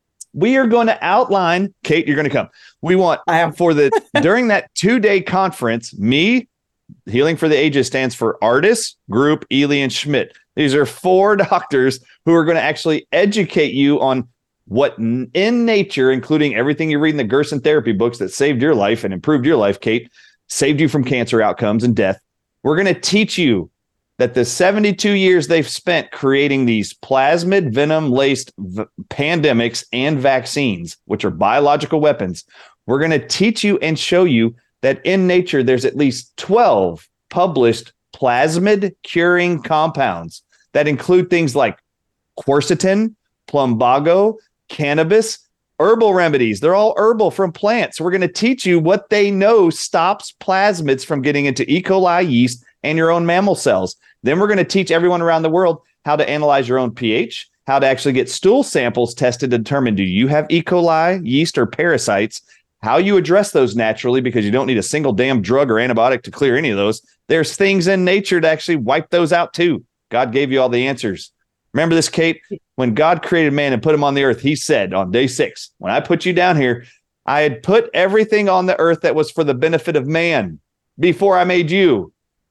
We are going to outline, Kate, you're going to come. We want for during that 2-day conference, me, Healing for the Ages stands for Artis, Group, Ely, and Schmidt. These are 4 doctors who are going to actually educate you on what in nature, including everything you read in the Gerson therapy books that saved your life and improved your life, Kate, saved you from cancer outcomes and death. We're going to teach you that the 72 years they've spent creating these plasmid venom-laced pandemics and vaccines, which are biological weapons, we're going to teach you and show you that in nature, there's at least 12 published plasmid curing compounds that include things like quercetin, plumbago, cannabis, herbal remedies. They're all herbal from plants. We're going to teach you what they know stops plasmids from getting into E. coli yeast and your own mammal cells. Then we're going to teach everyone around the world how to analyze your own pH, how to actually get stool samples tested to determine, do you have E. coli, yeast, or parasites, how you address those naturally, because you don't need a single damn drug or antibiotic to clear any of those. There's things in nature to actually wipe those out too. God gave you all the answers. Remember this, Kate? When God created man and put him on the earth, he said on day 6, when I put you down here, I had put everything on the earth that was for the benefit of man before I made you.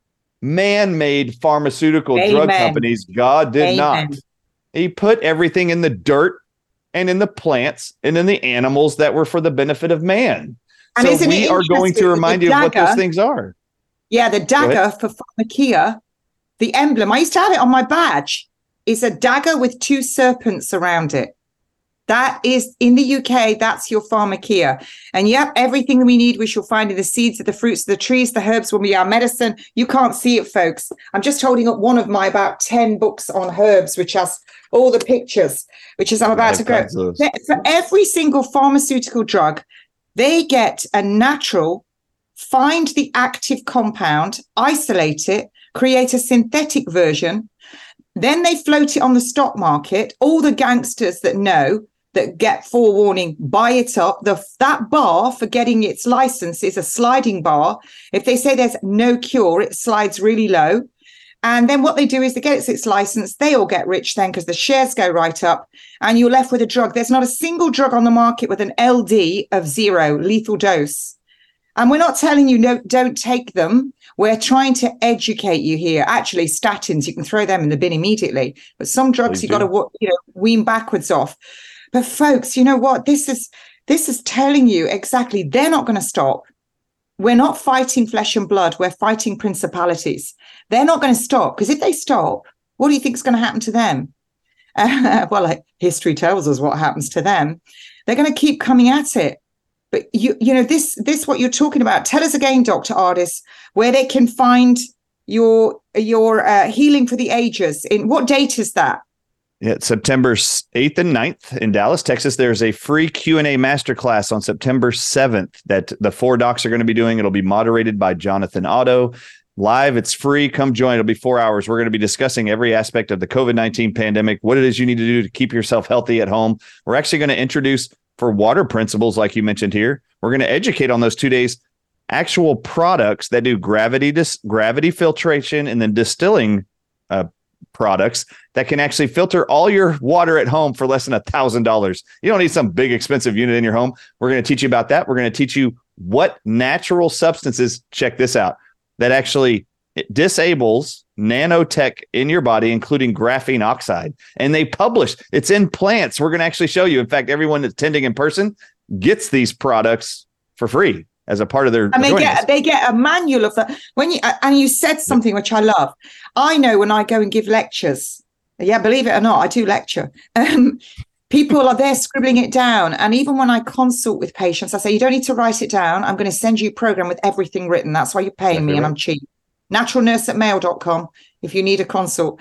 Man made pharmaceutical drug companies. God did not. He put everything in the dirt and in the plants and in the animals that were for the benefit of man. And so we are going to remind you of what those things are. Yeah, the dagger for pharmakia, the emblem, I used to have it on my badge, is a dagger with 2 serpents around it. That is in the UK, that's your pharmacia. And yep, everything we need, we shall find in the seeds of the fruits of the trees, the herbs will be our medicine. You can't see it, folks. I'm just holding up one of my about 10 books on herbs, which has all the pictures, which is I'm about to go. For every single pharmaceutical drug, they get a natural, find the active compound, isolate it, create a synthetic version. Then they float it on the stock market. All the gangsters that get forewarning, buy it up. That bar for getting its license is a sliding bar. If they say there's no cure, it slides really low. And then what they do is they get its license. They all get rich then because the shares go right up and you're left with a drug. There's not a single drug on the market with an LD of 0, lethal dose. And we're not telling you, no, don't take them. We're trying to educate you here. Actually, statins, you can throw them in the bin immediately. But some drugs you've got to wean backwards off. But folks, you know what? This is telling you exactly they're not going to stop. We're not fighting flesh and blood. We're fighting principalities. They're not going to stop because if they stop, what do you think is going to happen to them? Well, history tells us what happens to them. They're going to keep coming at it. But you know this what you're talking about. Tell us again, Dr. Ardis, where they can find your healing for the ages. In what date is that? Yeah, it's September 8th and 9th in Dallas, Texas. There's a free Q&A masterclass on September 7th that the 4 docs are going to be doing. It'll be moderated by Jonathan Otto. Live, it's free. Come join. It'll be 4 hours. We're going to be discussing every aspect of the COVID-19 pandemic, what it is you need to do to keep yourself healthy at home. We're actually going to introduce, for water principles, like you mentioned here, we're going to educate on those 2 days actual products that do gravity filtration and then distilling products that can actually filter all your water at home for less than $1,000. You don't need some big expensive unit in your home. We're going to teach you about that. We're going to teach you what natural substances, check this out, that actually disables nanotech in your body, including graphene oxide. And they publish, it's in plants. We're going to actually show you. In fact, everyone that's attending in person gets these products for free as a part of their. And they get a manual of that. And you said something which I love. I know when I go and give lectures, yeah, believe it or not, I do lecture. People are there scribbling it down. And even when I consult with patients, I say, you don't need to write it down. I'm going to send you a program with everything written. That's why you're paying me, and I'm cheap. naturalnurse@mail.com if you need a consult.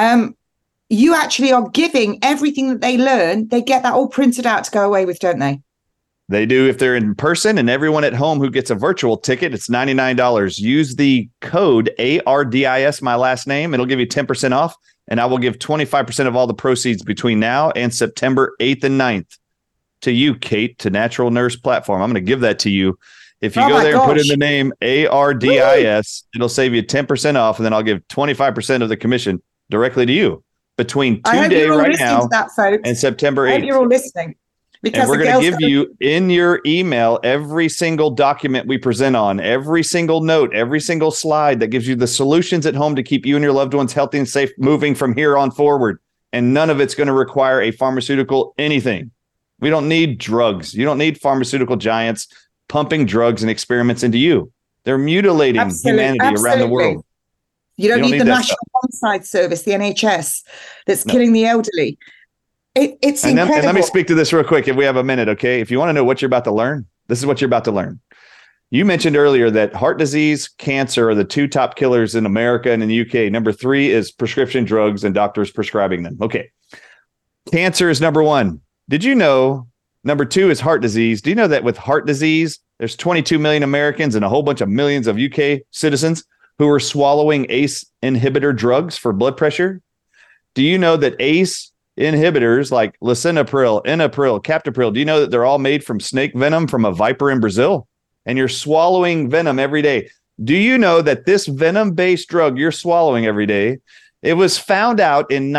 You actually are giving everything that they learn. They get that all printed out to go away with, don't they? They do if they're in person, and everyone at home who gets a virtual ticket, it's $99. Use the code ARDIS, my last name. It'll give you 10% off, and I will give 25% of all the proceeds between now and September 8th and 9th to you, Kate, to Natural Nurse Platform. I'm going to give that to you. If you go there and put in the name ARDIS, it'll save you 10% off, and then I'll give 25% of the commission directly to you between today right now and September 8th. I hope you're all listening. And we're going to give you in your email every single document we present on, every single note, every single slide that gives you the solutions at home to keep you and your loved ones healthy and safe moving from here on forward. And none of it's going to require a pharmaceutical anything. We don't need drugs. You don't need pharmaceutical giants pumping drugs and experiments into you. They're mutilating humanity around the world. You don't need the National Homicide Service, the NHS, that's killing the elderly. It's incredible. And let me speak to this real quick if we have a minute, okay? If you want to know what you're about to learn, this is what you're about to learn. You mentioned earlier that heart disease, cancer are the 2 top killers in America and in the UK. Number 3 is prescription drugs and doctors prescribing them. Okay. Cancer is number 1. Did you know number 2 is heart disease? Do you know that with heart disease, there's 22 million Americans and a whole bunch of millions of UK citizens who are swallowing ACE inhibitor drugs for blood pressure? Do you know that ACE inhibitors like lisinopril, enalapril, captopril, do you know that they're all made from snake venom from a viper in Brazil? And you're swallowing venom every day. Do you know that this venom-based drug you're swallowing every day, it was found out in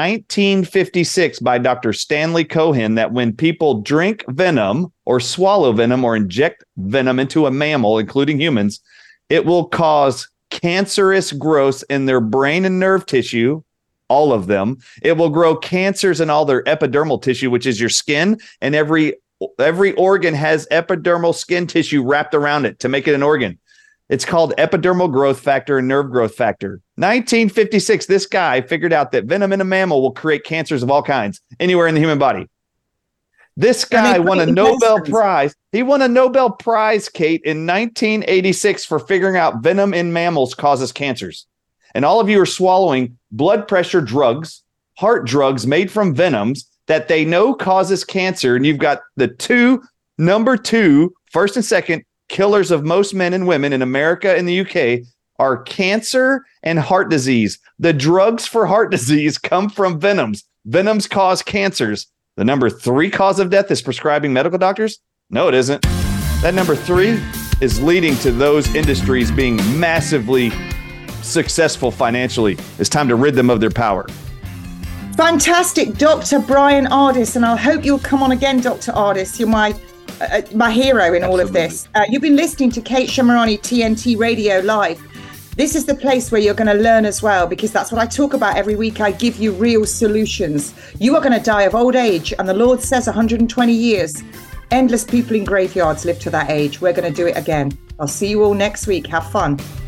1956 by Dr. Stanley Cohen that when people drink venom or swallow venom or inject venom into a mammal, including humans, it will cause cancerous growth in their brain and nerve tissue, all of them. It will grow cancers in all their epidermal tissue, which is your skin, and every organ has epidermal skin tissue wrapped around it to make it an organ. It's called epidermal growth factor and nerve growth factor. 1956, this guy figured out that venom in a mammal will create cancers of all kinds anywhere in the human body. This guy won a Nobel Prize. He won a Nobel Prize, Kate, in 1986 for figuring out venom in mammals causes cancers. And all of you are swallowing blood pressure drugs, heart drugs made from venoms that they know causes cancer. And you've got the number two, first and second killers of most men and women in America and the UK are cancer and heart disease. The drugs for heart disease come from venoms. Venoms cause cancers. The number 3 cause of death is prescribing medical doctors? No, it isn't. That number 3 is leading to those industries being massively successful financially. It's time to rid them of their power. Fantastic, Dr. Bryan Ardis, and I hope you'll come on again, Dr. Ardis. You're my hero in all of this. You've been listening to Kate Shemirani, TNT Radio Live. This is the place where you're going to learn as well, because that's what I talk about every week. I give you real solutions. You are going to die of old age, and the Lord says 120 years. Endless people in graveyards live to that age. We're going to do it again. I'll see you all next week. Have fun.